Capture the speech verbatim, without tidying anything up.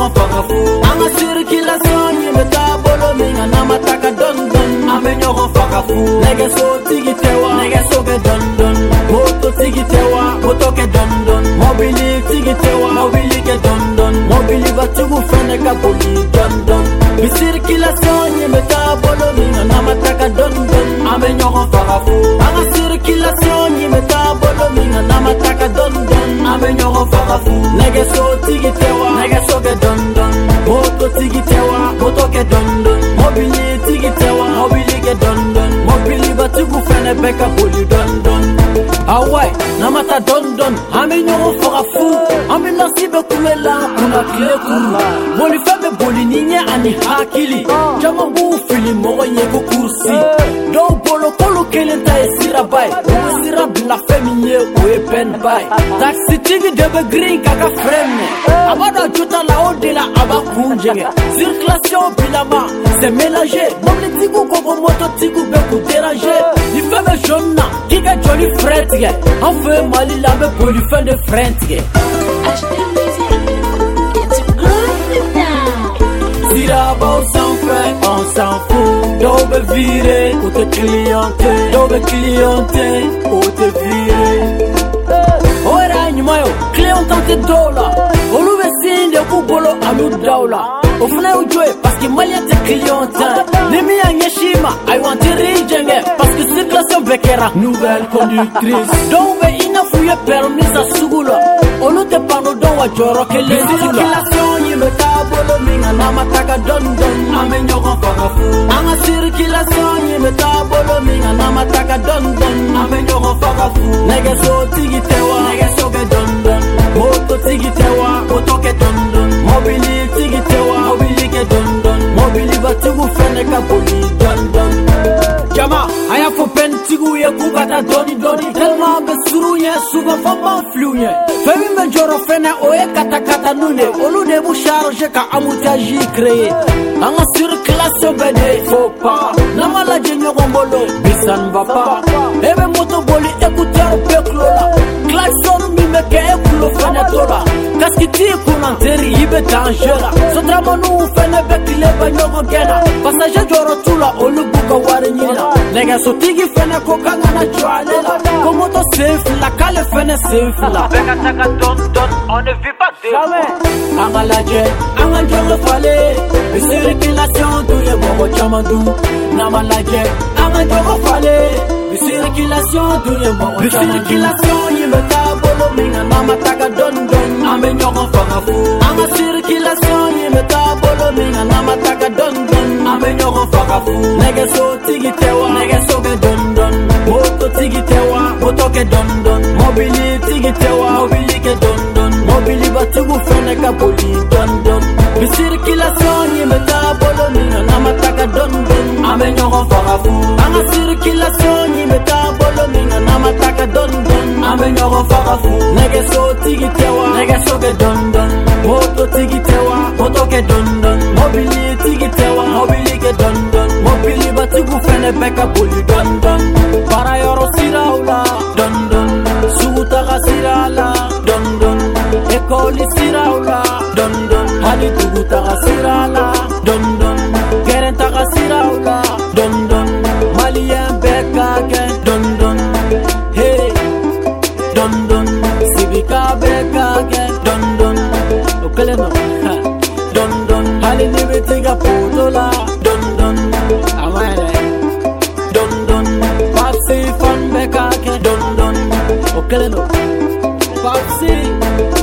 ɲɔgɔn faga fu. An ka circulation ɲi bɛ taa bolo min kan n'an ma taga dɔɔni dɔɔni. An bɛ ɲɔgɔn faga fu. Nɛgɛsotigi tɛ wa, nɛgɛso kɛ dɔɔni dɔɔni. Mototigi tɛ wa, moto kɛ dɔɔni dɔɔni. Mobilitigi tɛ wa, mobili kɛ dɔɔni dɔɔni. Mobilibatigiw fɛnɛ ka boli dɔɔni dɔɔni. Bi circulation ɲi bɛ taa bolo min kan n'an ma taga dɔɔni dɔɔni. An bɛ ɲɔgɔn faga fu. An ka circulation ɲi bɛ taa bolo min kan n'an ma taga dɔɔni dɔɔni. An bɛ ɲɔgɔn faga fu. Nɛgɛsotigi tɛ wa, nɛgɛso kɛ dɔɔni dɔɔni. Mototigi tɛ wa, moto kɛ dɔɔni dɔɔni. Mobilitigi tɛ wa, mobili kɛ dɔɔni dɔɔni. Mobilibatigiw fɛnɛ bɛ ka boli dɔɔni dɔɔni. Awai, n'an ma taa dɔɔni dɔɔni, an bɛ ɲɔgɔn faga fu. Ambulance bɛ kule la, kunna tile kuru. Bolifɛn bɛ boli ni ɲɛ ani hakili. Caman b'u fili mɔgɔ ɲɛ ko kurusi. Dɔw bolo k'olu kelen ta ye siraba ye. U bɛ sira bila fɛn min ye o ye bɛnba ye. Taxitigi de bɛ girin k'a ka frein minɛ. A b'a dɔn jo t'a la o de la a b'a kun jɛngɛ. Circulation bilama c'est mélangé. Mobilitigiw ko ko mototigiw bɛ k'u déranger. Ni fɛn bɛ jaune na k'i ka joli frein tigɛ. An fɛ Mali la an bɛ bolifɛn de frein tigɛ. Sirabaw sanfɛ on s'en fout. Dɔw bɛ virer o tɛ clienter. Dɔw bɛ clienter o tɛ virer. O yɛrɛ y'a ɲuman ye o. Clientant tɛ dɔw la. Olu bɛ sin de k'u bolo a n'u daw la. O fana y'u jo ye parce que maliyɛn tɛ clientin. Ni min y'a ɲɛsin ma ayiwa n tɛ ri jɛngɛ parce que circulation bɛɛ kɛra nouvelle conductrice. Dɔw bɛ i n'a fɔ u ye permis sa sugu la. Olu tɛ pano dɔn wa jɔyɔrɔ kelen t'u la. Circulation ɲi bɛ taa bolo min kan n'an ma taga dɔɔni dɔɔni. An bɛ ɲɔgɔn faga fu. An ka circulation ɲi bɛ taa bolo min kan n'an ma taga dɔɔni dɔɔni. An bɛ ɲɔgɔn faga fu. Nɛgɛsotigi tɛ wa, nɛgɛso kɛ dɔɔni dɔɔni. Mototigi tɛ wa, moto kɛ dɔɔni dɔɔni. Mobilitigi tɛ wa, mobili kɛ dɔɔni dɔɔni. Mobilibatigiw fɛnɛ ka boli dɔɔni dɔɔni. Jama, a y'a fɔ pɛntigiw ye k'u ka taa dɔɔni dɔɔni. Tellement an bɛ surun ɲɛ souvent fɔ b'an filiw ɲɛ. Fɛn min bɛ jɔrɔ fɛnɛ o ye katakataniw de. Olu de b'u charger ka embouteillage créer. An ka circulation bɛɛ de faut pas. N'an ma lajɛ ɲɔgɔn bolo bi ça ne va pas. E bɛ moto boli écouteur bɛɛ kulo la. Klaxon min bɛ kɛ e kulo fɛnɛ t'o la. Casque t'i kunna teri i bɛ danger la. Sotaramaninw fɛnɛ bɛ tile bɛ ɲɔgɔn gɛnna. Passager jɔyɔrɔ t'u la olu b'u ka wari ɲini la. Nɛgɛsotigi fɛnɛ ko k'an kana jɔ ale la. Ko moto sen fila k'ale fɛnɛ sen fila. Bɛɛ ka taga dɔɔni dɔɔni on ne vit pas de. An ka lajɛ an ka ɲɔgɔn falen. Bi circulation dun ye mɔgɔ caman dun. N'an ma lajɛ an ka ɲɔgɔn falen. Bi circulation dun ye mɔgɔ caman dun. Bi circulation ɲi bɛ taa bolo min kan n'an ma taga dɔɔni dɔɔni. An bɛ ɲɔgɔn faga fu. An ka circulation ɲi bɛ taa bolo min kan n'an ma taga dɔɔni dɔɔni. An bɛ ɲɔgɔn faga fu. Nɛgɛsotigi tɛ wa, nɛgɛso kɛ dɔɔni dɔɔni. Mototigi tɛ wa, moto kɛ dɔɔni dɔɔni. Mobilitigi tɛ wa, mobili kɛ dɔɔni dɔɔni. Mobilibatigiw fɛnɛ ka boli dɔɔni dɔɔni. Bi circulation ɲi bɛ taa bolo min kan n'an ma taga dɔɔni dɔɔni. An bɛ ɲɔgɔn faga fu. An ka circulation ɲi bɛ taa bolo min kan n'an ma taga dɔɔni dɔɔni. An bɛ ɲɔgɔn faga fu. Nɛgɛsotigi tɛ wa, nɛgɛso kɛ dɔɔni dɔɔni. Mototigi tɛ wa, moto kɛ dɔɔni dɔɔni. Mobilitigi tɛ wa, mobili kɛ dɔɔni dɔɔni. Mobilibatigiw fɛnɛ bɛ ka boli dɔɔni dɔɔni. Baarayɔrɔ siraw la dɔɔni dɔɔni. Sugu taga sira la dɔɔni dɔɔni. Ekɔli siraw la dɔɔni dɔɔni. Hali dugu taga sira la dɔɔni dɔɔni. Gɛrɛn taga siraw la dɔɔni dɔɔni. Maliyɛn bɛɛ ka kɛ dɔɔni dɔɔni. Hey dɔɔni dɔɔni. Sibika bɛɛ ka kɛ dɔɔni dɔɔni. O kelen don dɔɔni dɔɔni. Hali ni bɛ tigɛ poto la dɔɔni dɔɔni. A ma yɛrɛ dɔɔni dɔɔni. Papsi fan bɛɛ ka kɛ dɔɔni dɔɔni. O kelen don Papsi.